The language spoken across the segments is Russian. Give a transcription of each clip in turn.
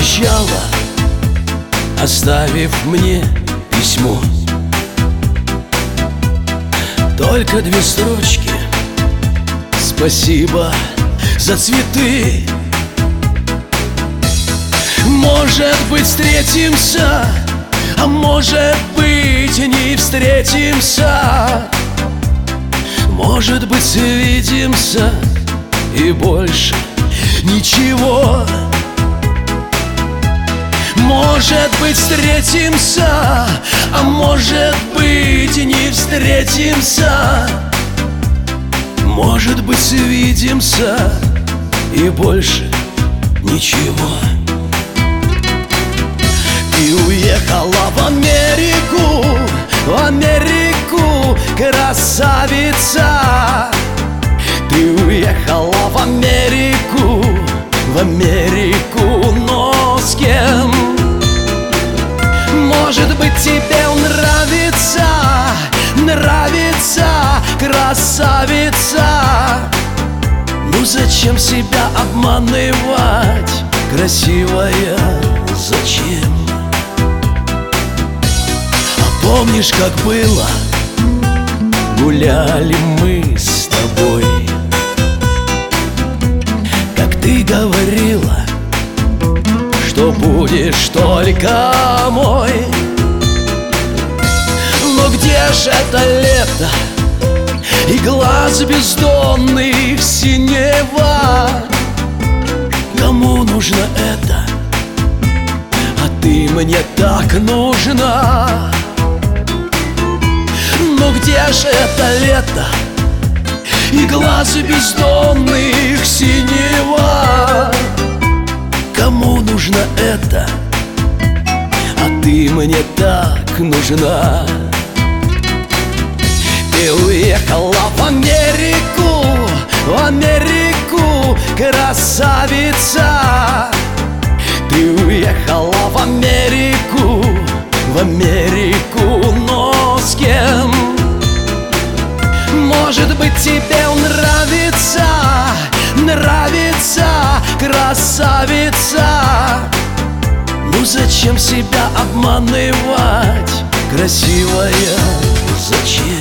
уезжала, оставив мне письмо. Только 2 строчки: спасибо за цветы. Может быть, встретимся, а может быть, не встретимся. Может быть, свидимся и больше ничего. Может быть, встретимся, а может быть, не встретимся. Может быть, свидимся и больше ничего. Ты уехала в Америку, красавица. Ты уехала в Америку, но с кем? Может быть, тебе нравится, красавица. Ну зачем себя обманывать, красивая, зачем? Помнишь, как было? Гуляли мы с тобой, как ты говорила, что будешь только мой. Но где же это лето и глаз бездонных синева? Кому нужно это? А ты мне так нужна. Но где же это лето и глаз бездонных синева? Кому нужно это? А ты мне так нужна. Ты уехала в Америку, красавица. Ты уехала в Америку, но с кем? Может быть, тебе нравится, красавица. Ну зачем себя обманывать, красивая, зачем?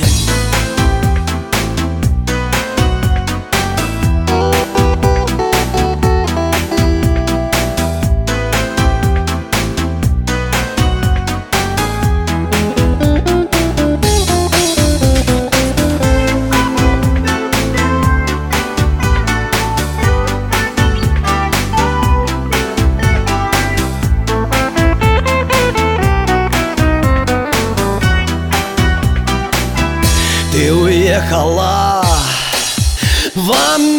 Ты уехала в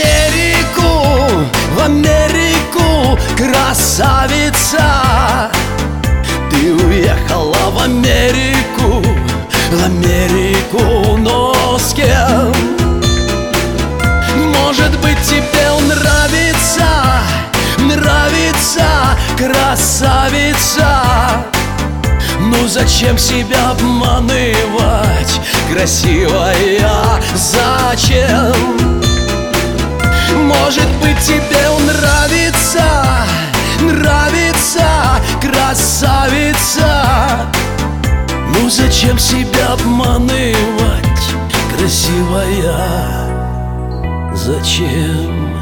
Америку, красавица. Ты уехала в Америку, но с кем? Может быть, тебе нравится, красавица. Ну зачем себя обманывать, красивая, зачем? Может быть, тебе нравится, красавица. Ну зачем себя обманывать, красивая, зачем?